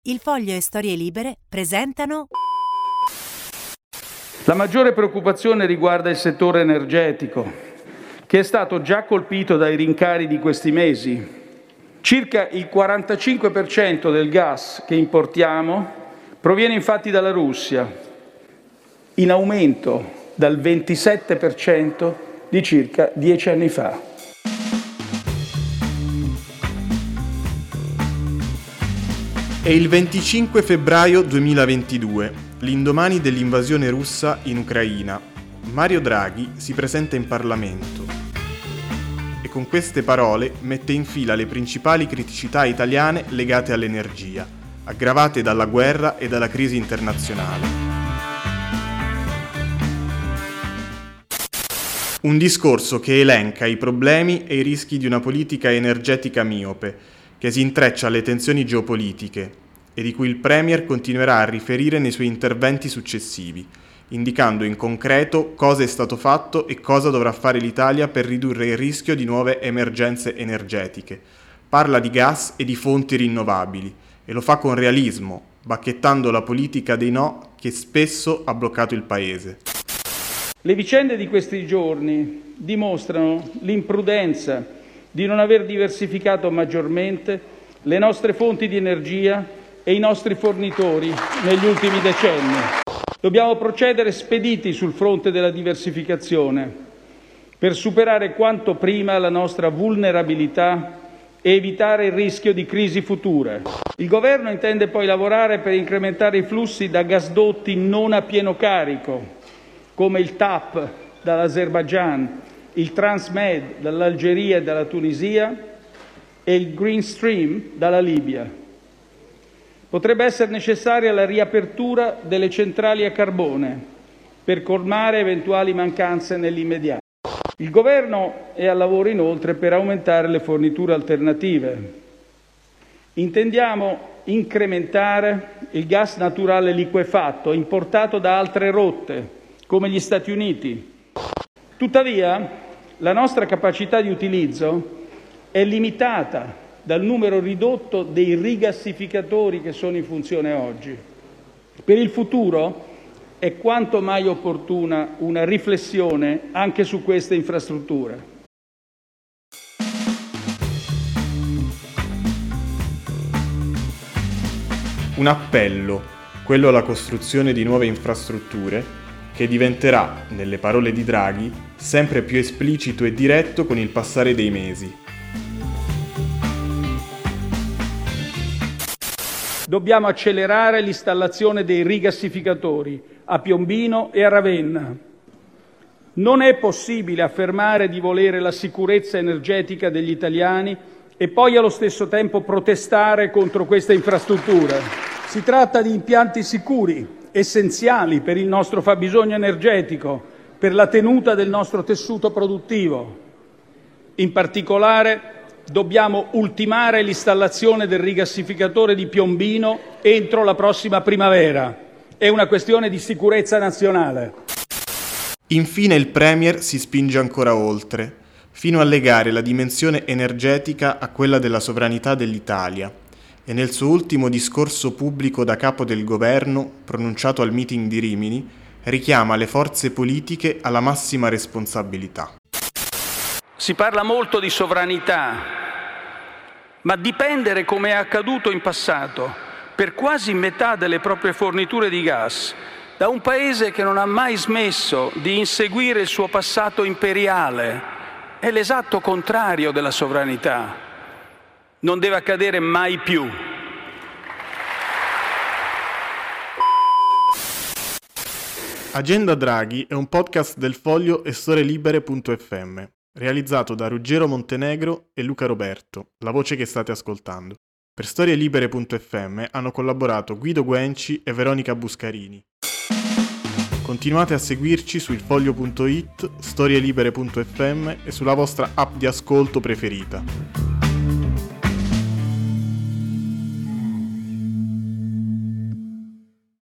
Il Foglio e Storie Libere presentano. La maggiore preoccupazione riguarda il settore energetico, che è stato già colpito dai rincari di questi mesi. Circa il 45% del gas che importiamo proviene infatti dalla Russia, in aumento dal 27% di circa 10 anni fa. È il 25 febbraio 2022, l'indomani dell'invasione russa in Ucraina. Mario Draghi si presenta in Parlamento e con queste parole mette in fila le principali criticità italiane legate all'energia, aggravate dalla guerra e dalla crisi internazionale. Un discorso che elenca i problemi e i rischi di una politica energetica miope, che si intreccia alle tensioni geopolitiche e di cui il Premier continuerà a riferire nei suoi interventi successivi, indicando in concreto cosa è stato fatto e cosa dovrà fare l'Italia per ridurre il rischio di nuove emergenze energetiche. Parla di gas e di fonti rinnovabili e lo fa con realismo, bacchettando la politica dei no che spesso ha bloccato il Paese. Le vicende di questi giorni dimostrano l'imprudenza di non aver diversificato maggiormente le nostre fonti di energia e i nostri fornitori negli ultimi decenni. Dobbiamo procedere spediti sul fronte della diversificazione per superare quanto prima la nostra vulnerabilità e evitare il rischio di crisi future. Il Governo intende poi lavorare per incrementare i flussi da gasdotti non a pieno carico, come il TAP dall'Azerbaigian, il Transmed dall'Algeria e dalla Tunisia e il Green Stream dalla Libia. Potrebbe essere necessaria la riapertura delle centrali a carbone per colmare eventuali mancanze nell'immediato. Il Governo è al lavoro inoltre per aumentare le forniture alternative. Intendiamo incrementare il gas naturale liquefatto importato da altre rotte, come gli Stati Uniti. Tuttavia, la nostra capacità di utilizzo è limitata dal numero ridotto dei rigassificatori che sono in funzione oggi. Per il futuro è quanto mai opportuna una riflessione anche su queste infrastrutture. Un appello, quello alla costruzione di nuove infrastrutture, che diventerà, nelle parole di Draghi, sempre più esplicito e diretto con il passare dei mesi. Dobbiamo accelerare l'installazione dei rigassificatori a Piombino e a Ravenna. Non è possibile affermare di volere la sicurezza energetica degli italiani e poi allo stesso tempo protestare contro queste infrastrutture. Si tratta di impianti sicuri, essenziali per il nostro fabbisogno energetico, per la tenuta del nostro tessuto produttivo. In particolare, dobbiamo ultimare l'installazione del rigassificatore di Piombino entro la prossima primavera. È una questione di sicurezza nazionale. Infine il Premier si spinge ancora oltre, fino a legare la dimensione energetica a quella della sovranità dell'Italia. E nel suo ultimo discorso pubblico da capo del governo, pronunciato al meeting di Rimini, richiama le forze politiche alla massima responsabilità. Si parla molto di sovranità, ma dipendere, come è accaduto in passato, per quasi metà delle proprie forniture di gas, da un paese che non ha mai smesso di inseguire il suo passato imperiale, è l'esatto contrario della sovranità. Non deve accadere mai più. Agenda Draghi è un podcast del Foglio e storielibere.fm, realizzato da Ruggero Montenegro e Luca Roberto, la voce che state ascoltando. Per storielibere.fm hanno collaborato Guido Guenci e Veronica Buscarini. Continuate a seguirci su ilfoglio.it, storielibere.fm e sulla vostra app di ascolto preferita.